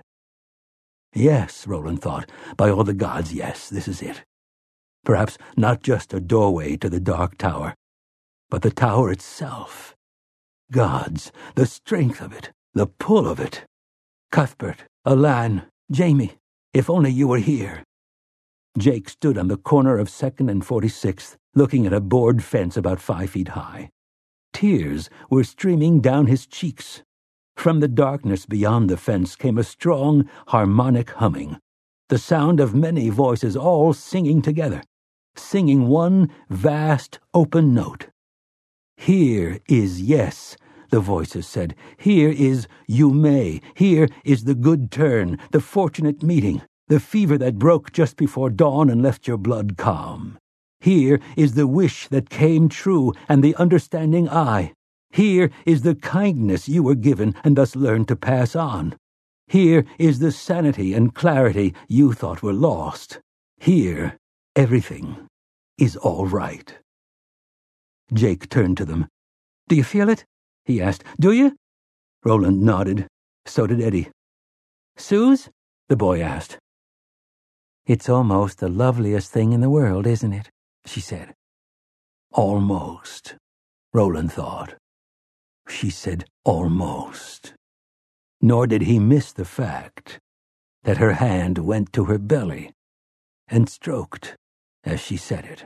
Yes, Roland thought, by all the gods, yes, this is it. Perhaps not just a doorway to the Dark Tower, but the tower itself. Gods, the strength of it, the pull of it. Cuthbert, Alan, Jamie, if only you were here. Jake stood on the corner of 2nd and 46th, looking at a board fence about 5 feet high. Tears were streaming down his cheeks. From the darkness beyond the fence came a strong, harmonic humming, the sound of many voices all singing together, singing one vast, open note. "Here is yes," the voices said. "Here is you may. Here is the good turn, the fortunate meeting, the fever that broke just before dawn and left your blood calm. Here is the wish that came true and the understanding eye. Here is the kindness you were given and thus learned to pass on. Here is the sanity and clarity you thought were lost. Here, everything is all right." Jake turned to them. "Do you feel it?" he asked. "Do you?" Roland nodded. So did Eddie. "Suze?" the boy asked. "It's almost the loveliest thing in the world, isn't it?" she said. Almost, Roland thought. She said almost. Nor did he miss the fact that her hand went to her belly and stroked as she said it.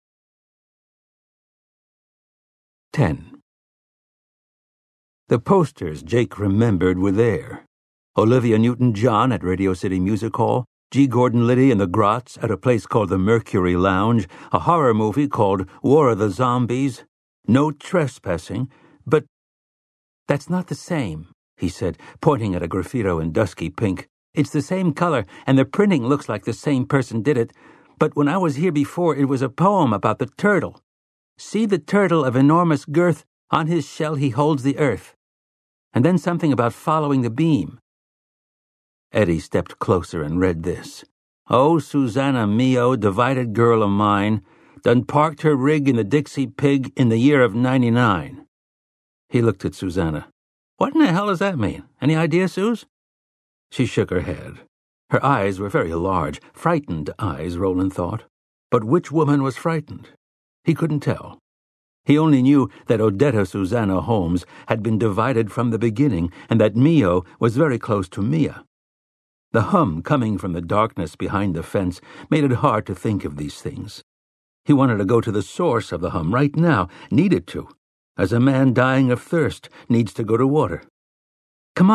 10. The posters Jake remembered were there. Olivia Newton-John at Radio City Music Hall, G. Gordon Liddy in the Grots at a place called the Mercury Lounge, a horror movie called War of the Zombies, no trespassing, but "That's not the same," he said, pointing at a graffito in dusky pink. "It's the same color, and the printing looks like the same person did it, but when I was here before it was a poem about the turtle. See the turtle of enormous girth, on his shell he holds the earth. And then something about following the beam." Eddie stepped closer and read this. "Oh, Susanna Mio, divided girl of mine, done parked her rig in the Dixie Pig in the year of 99. He looked at Susanna. "What in the hell does that mean? Any idea, Suze?" She shook her head. Her eyes were very large, frightened eyes, Roland thought. But which woman was frightened? He couldn't tell. He only knew that Odetta Susanna Holmes had been divided from the beginning and that Mio was very close to Mia. The hum coming from the darkness behind the fence made it hard to think of these things. He wanted to go to the source of the hum right now, needed to, as a man dying of thirst needs to go to water. "Come on,"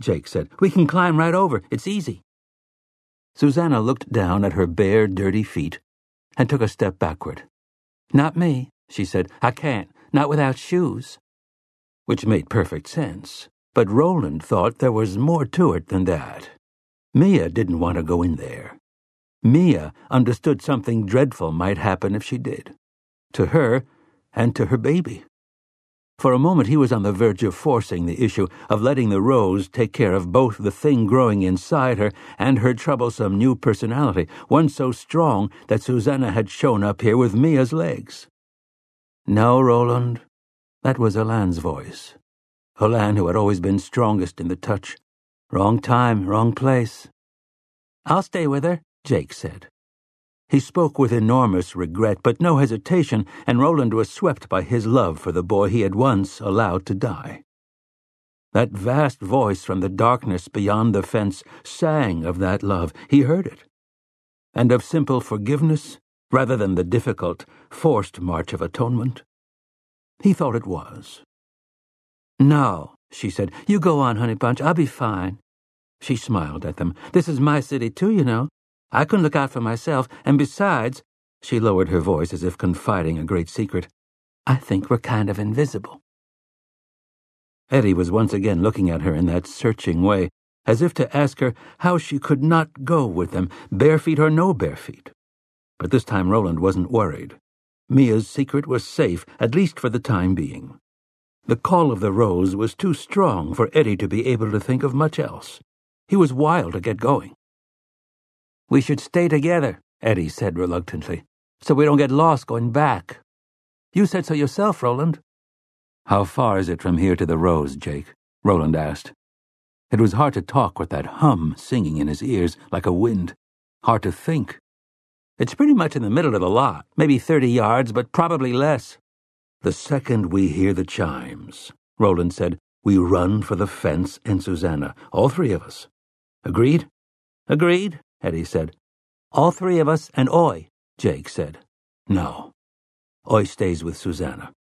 Jake said. "We can climb right over. It's easy." Susanna looked down at her bare, dirty feet and took a step backward. "Not me," she said. "I can't. Not without shoes." Which made perfect sense, but Roland thought there was more to it than that. Mia didn't want to go in there. Mia understood something dreadful might happen if she did. To her and to her baby. For a moment he was on the verge of forcing the issue, of letting the rose take care of both the thing growing inside her and her troublesome new personality, one so strong that Susanna had shown up here with Mia's legs. "No, Roland," that was Alain's voice. Alain, who had always been strongest in the touch. "Wrong time, wrong place." "I'll stay with her," Jake said. He spoke with enormous regret, but no hesitation, and Roland was swept by his love for the boy he had once allowed to die. That vast voice from the darkness beyond the fence sang of that love. He heard it. And of simple forgiveness, rather than the difficult, forced march of atonement. He thought it was. "No," she said. "You go on, Honey Bunch. I'll be fine." She smiled at them. "This is my city, too, you know. I can look out for myself, and besides," she lowered her voice as if confiding a great secret, "I think we're kind of invisible." Eddie was once again looking at her in that searching way, as if to ask her how she could not go with them, bare feet or no bare feet. But this time Roland wasn't worried. Mia's secret was safe, at least for the time being. The call of the rose was too strong for Eddie to be able to think of much else. He was wild to get going. "We should stay together," Eddie said reluctantly, "so we don't get lost going back. You said so yourself, Roland." "How far is it from here to the rose, Jake?" Roland asked. It was hard to talk with that hum singing in his ears like a wind. Hard to think. "It's pretty much in the middle of the lot, maybe 30 yards, but probably less." "The second we hear the chimes," Roland said, "we run for the fence and Susanna, all three of us. Agreed?" "Agreed," Eddie said. "All three of us and Oi," Jake said. "No. Oi stays with Susanna."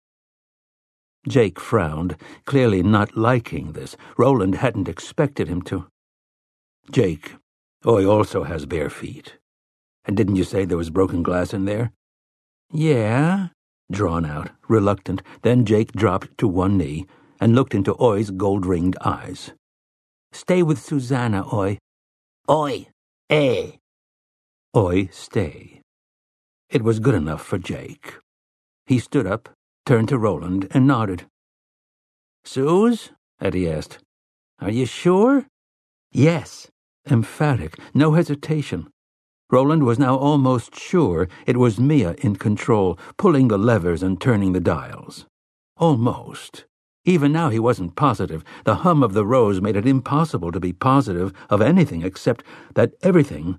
Jake frowned, clearly not liking this. Roland hadn't expected him to. "Jake, Oi also has bare feet. And didn't you say there was broken glass in there?" "Yeah," drawn out, reluctant. Then Jake dropped to one knee and looked into Oi's gold-ringed eyes. "Stay with Susanna, Oi." "Oi, eh." "Oi, stay." It was good enough for Jake. He stood up, turned to Roland, and nodded. "Suze?" Eddie asked. "Are you sure?" "Yes." Emphatic, no hesitation. Roland was now almost sure it was Mia in control, pulling the levers and turning the dials. Almost. Even now he wasn't positive. The hum of the rose made it impossible to be positive of anything except that everything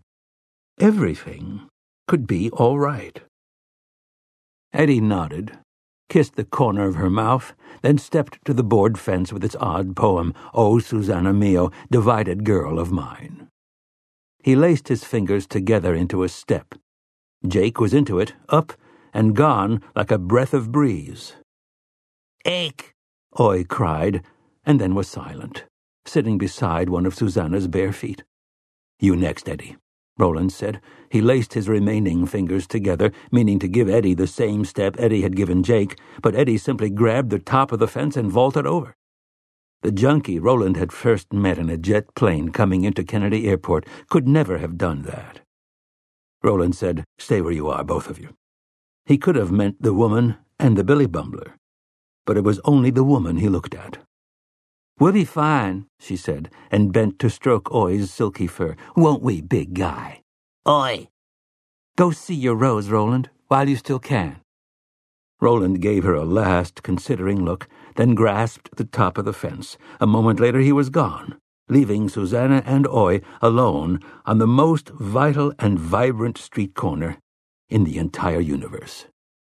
could be all right. Eddie nodded, kissed the corner of her mouth, then stepped to the board fence with its odd poem, "O Susanna mio, divided girl of mine." He laced his fingers together into a step. Jake was into it, up and gone like a breath of breeze. "Ache!" Oi cried, and then was silent, sitting beside one of Susanna's bare feet. "You next, Eddie," Roland said. He laced his remaining fingers together, meaning to give Eddie the same step Eddie had given Jake, but Eddie simply grabbed the top of the fence and vaulted over. The junkie Roland had first met in a jet plane coming into Kennedy Airport could never have done that. Roland said, "Stay where you are, both of you." He could have meant the woman and the Billy Bumbler, but it was only the woman he looked at. "We'll be fine," she said, and bent to stroke Oi's silky fur. "Won't we, big guy?" "Oi!" "Go see your rose, Roland, while you still can." Roland gave her a last considering look, then grasped the top of the fence. A moment later he was gone, leaving Susanna and Oi alone on the most vital and vibrant street corner in the entire universe.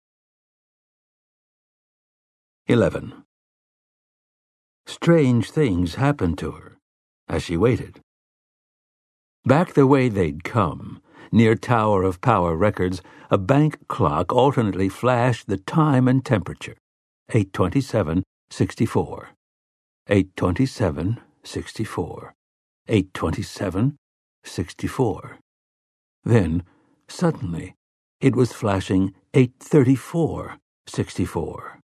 11. Strange things happened to her as she waited. Back the way they'd come, near Tower of Power Records, a bank clock alternately flashed the time and temperature, 8:27:64, 8:27:64. 64. 8:27, 64. Then, suddenly, it was flashing 8:34, 64.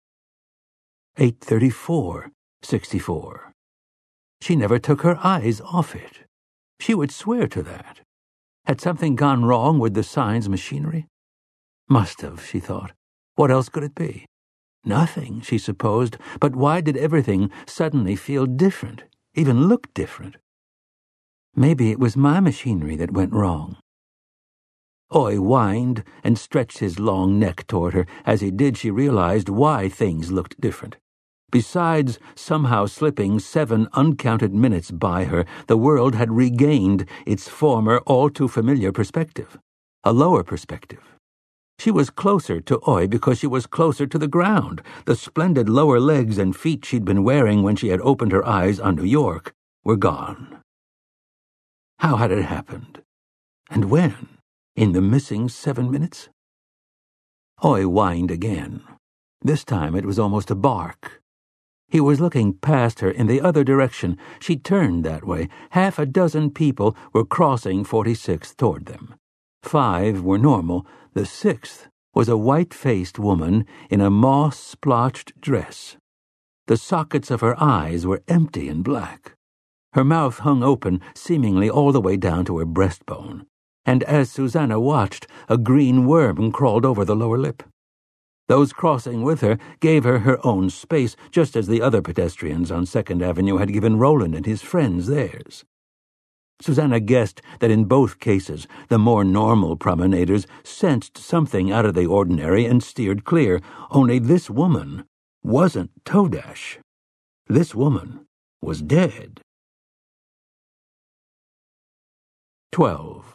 8:34, 64. She never took her eyes off it. She would swear to that. Had something gone wrong with the signs machinery? Must have, she thought. What else could it be? Nothing, she supposed, but why did everything suddenly feel different, even look different? Maybe it was my machinery that went wrong. Oy whined and stretched his long neck toward her. As he did, she realized why things looked different. Besides somehow slipping 7 uncounted minutes by her, the world had regained its former all-too-familiar perspective, a lower perspective. She was closer to Oy because she was closer to the ground. The splendid lower legs and feet she'd been wearing when she had opened her eyes on New York were gone. How had it happened? And when? In the missing 7 minutes? Oy whined again. This time it was almost a bark. He was looking past her in the other direction. She turned that way. 6 people were crossing 46th toward them. 5 were normal. The 6th was a white-faced woman in a moss-splotched dress. The sockets of her eyes were empty and black. Her mouth hung open, seemingly all the way down to her breastbone. And as Susanna watched, a green worm crawled over the lower lip. Those crossing with her gave her her own space, just as the other pedestrians on 2nd Avenue had given Roland and his friends theirs. Susanna guessed that in both cases the more normal promenaders sensed something out of the ordinary and steered clear. Only this woman wasn't Todash. This woman was dead. 12.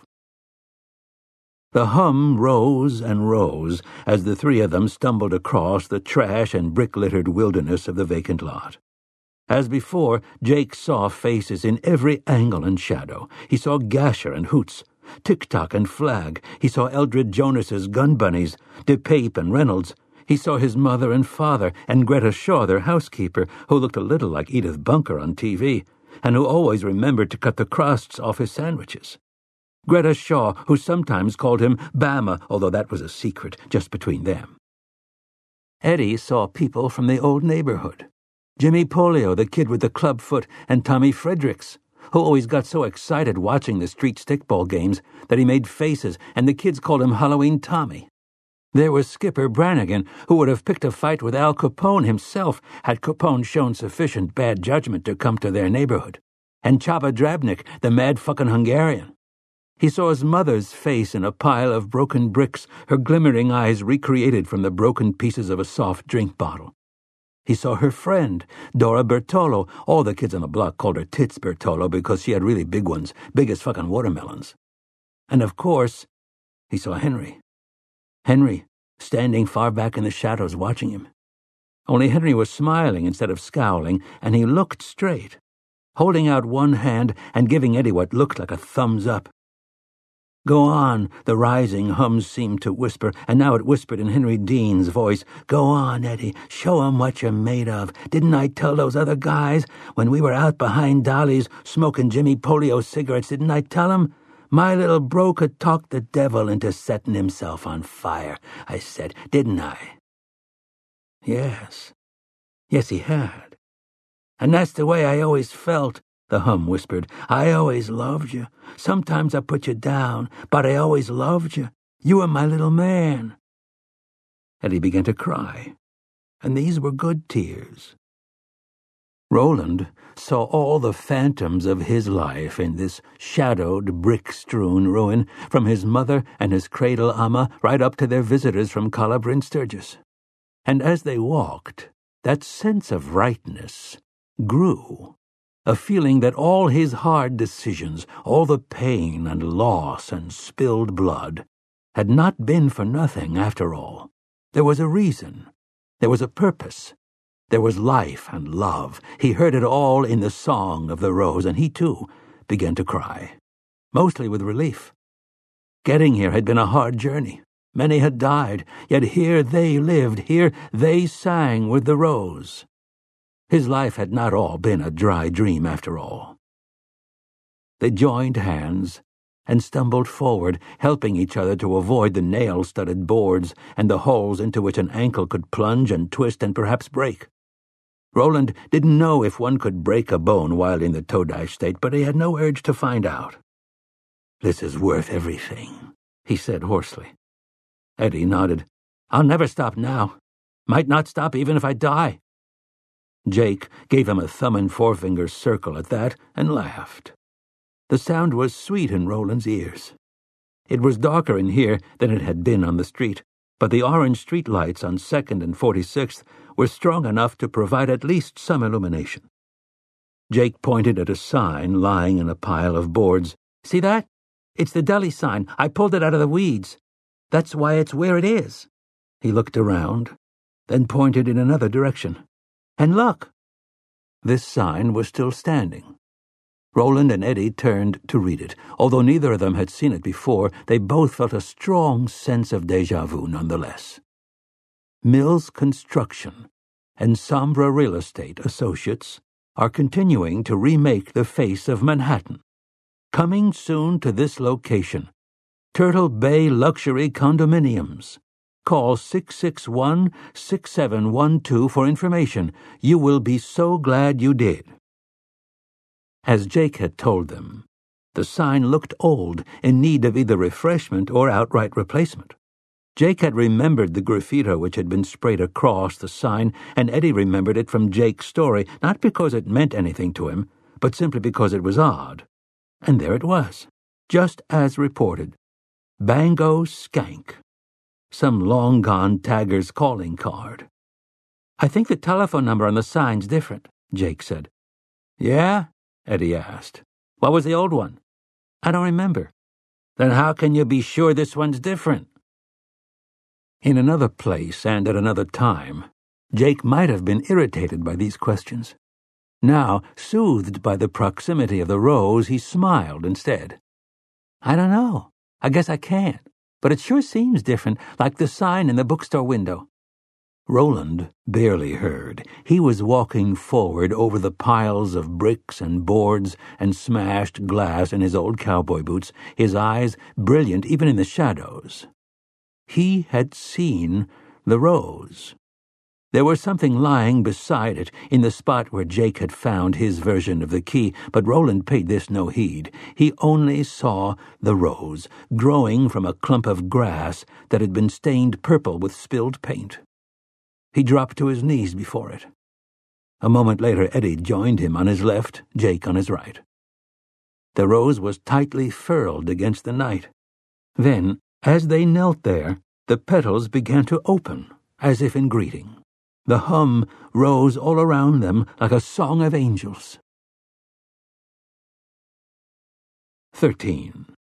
The hum rose and rose as the 3 of them stumbled across the trash and brick-littered wilderness of the vacant lot. As before, Jake saw faces in every angle and shadow. He saw Gasher and Hoots, Tick-Tock and Flag. He saw Eldred Jonas's gun bunnies, DePape and Reynolds. He saw his mother and father, and Greta Shaw, their housekeeper, who looked a little like Edith Bunker on TV, and who always remembered to cut the crusts off his sandwiches. Greta Shaw, who sometimes called him Bama, although that was a secret just between them. Eddie saw people from the old neighborhood. Jimmy Polio, the kid with the club foot, and Tommy Fredericks, who always got so excited watching the street stickball games that he made faces, and the kids called him Halloween Tommy. There was Skipper Brannigan, who would have picked a fight with Al Capone himself had Capone shown sufficient bad judgment to come to their neighborhood, and Chaba Drabnik, the mad fucking Hungarian. He saw his mother's face in a pile of broken bricks, her glimmering eyes recreated from the broken pieces of a soft drink bottle. He saw her friend, Dora Bertolo. All the kids on the block called her Tits Bertolo because she had really big ones, big as fucking watermelons. And of course, he saw Henry. Henry, standing far back in the shadows watching him. Only Henry was smiling instead of scowling, and he looked straight, holding out one hand and giving Eddie what looked like a thumbs up. "Go on," the rising hum seemed to whisper, and now it whispered in Henry Dean's voice. "Go on, Eddie. Show 'em what you're made of. Didn't I tell those other guys when we were out behind Dolly's smoking Jimmy Polio cigarettes? Didn't I tell 'em? My little bro could talk the devil into setting himself on fire, I said. Didn't I?" Yes. Yes, he had. "And that's the way I always felt," the hum whispered. "I always loved you. Sometimes I put you down, but I always loved you. You were my little man." And he began to cry, and these were good tears. Roland saw all the phantoms of his life in this shadowed, brick-strewn ruin, from his mother and his cradle amma right up to their visitors from Calabre and Sturgis. And as they walked, that sense of rightness grew. A feeling that all his hard decisions, all the pain and loss and spilled blood, had not been for nothing after all. There was a reason. There was a purpose. There was life and love. He heard it all in the song of the rose, and he, too, began to cry, mostly with relief. Getting here had been a hard journey. Many had died, yet here they lived, here they sang with the rose. His life had not all been a dry dream after all. They joined hands and stumbled forward, helping each other to avoid the nail-studded boards and the holes into which an ankle could plunge and twist and perhaps break. Roland didn't know if one could break a bone while in the Todash state, but he had no urge to find out. "This is worth everything," he said hoarsely. Eddie nodded. "I'll never stop now. Might not stop even if I die." Jake gave him a thumb and forefinger circle at that and laughed. The sound was sweet in Roland's ears. It was darker in here than it had been on the street, but the orange street lights on 2nd and 46th were strong enough to provide at least some illumination. Jake pointed at a sign lying in a pile of boards. "See that? It's the deli sign. I pulled it out of the weeds. That's why it's where it is." He looked around, then pointed in another direction. "And look!" This sign was still standing. Roland and Eddie turned to read it. Although neither of them had seen it before, they both felt a strong sense of déjà vu nonetheless. Mills Construction and Sombra Real Estate Associates are continuing to remake the face of Manhattan. Coming soon to this location. Turtle Bay Luxury Condominiums. Call 661-6712 for information. You will be so glad you did. As Jake had told them, the sign looked old, in need of either refreshment or outright replacement. Jake had remembered the graffiti which had been sprayed across the sign, and Eddie remembered it from Jake's story, not because it meant anything to him, but simply because it was odd. And there it was, just as reported. Bango Skank. Some long-gone tagger's calling card. "I think the telephone number on the sign's different," Jake said. "Yeah?" Eddie asked. "What was the old one?" "I don't remember." "Then how can you be sure this one's different?" In another place and at another time, Jake might have been irritated by these questions. Now, soothed by the proximity of the rose, he smiled instead. "I don't know. I guess I can't. But it sure seems different, like the sign in the bookstore window." Roland barely heard. He was walking forward over the piles of bricks and boards and smashed glass in his old cowboy boots, his eyes brilliant even in the shadows. He had seen the rose. There was something lying beside it, in the spot where Jake had found his version of the key, but Roland paid this no heed. He only saw the rose, growing from a clump of grass that had been stained purple with spilled paint. He dropped to his knees before it. A moment later, Eddie joined him on his left, Jake on his right. The rose was tightly furled against the night. Then, as they knelt there, the petals began to open, as if in greeting. The hum rose all around them like a song of angels. 13.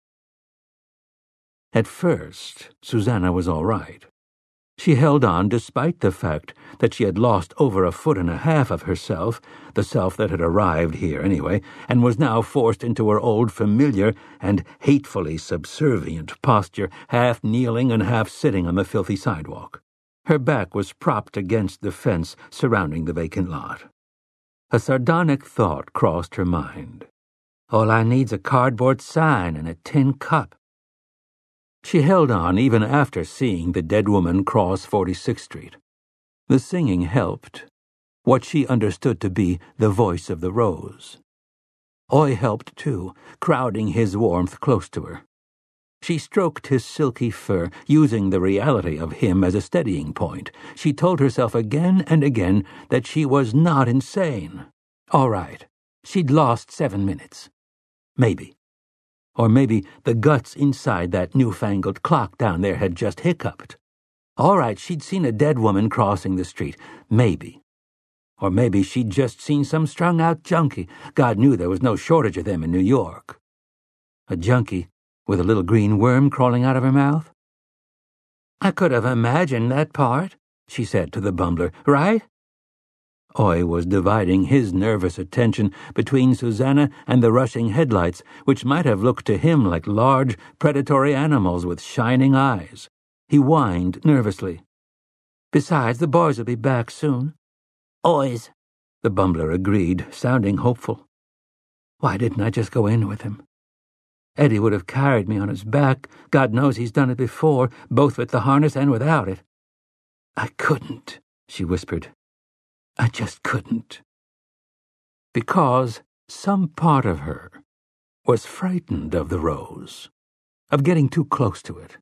At first, Susanna was all right. She held on despite the fact that she had lost over 1.5 feet of herself, the self that had arrived here anyway, and was now forced into her old familiar and hatefully subservient posture, half kneeling and half sitting on the filthy sidewalk. Her back was propped against the fence surrounding the vacant lot. A sardonic thought crossed her mind. "All I need's a cardboard sign and a tin cup." She held on even after seeing the dead woman cross 46th Street. The singing helped, what she understood to be the voice of the rose. Oy helped too, crowding his warmth close to her. She stroked his silky fur, using the reality of him as a steadying point. She told herself again and again that she was not insane. All right, she'd lost 7 minutes. Maybe. Or maybe the guts inside that newfangled clock down there had just hiccuped. All right, she'd seen a dead woman crossing the street. Maybe. Or maybe she'd just seen some strung-out junkie. God knew there was no shortage of them in New York. A junkie with a little green worm crawling out of her mouth? "I could have imagined that part," she said to the bumbler, "right?" Oy was dividing his nervous attention between Susanna and the rushing headlights, which might have looked to him like large, predatory animals with shining eyes. He whined nervously. "Besides, the boys will be back soon." "Boys," the bumbler agreed, sounding hopeful. Why didn't I just go in with him? Eddie would have carried me on his back. God knows he's done it before, both with the harness and without it. I couldn't, she whispered. I just couldn't. Because some part of her was frightened of the rose, of getting too close to it.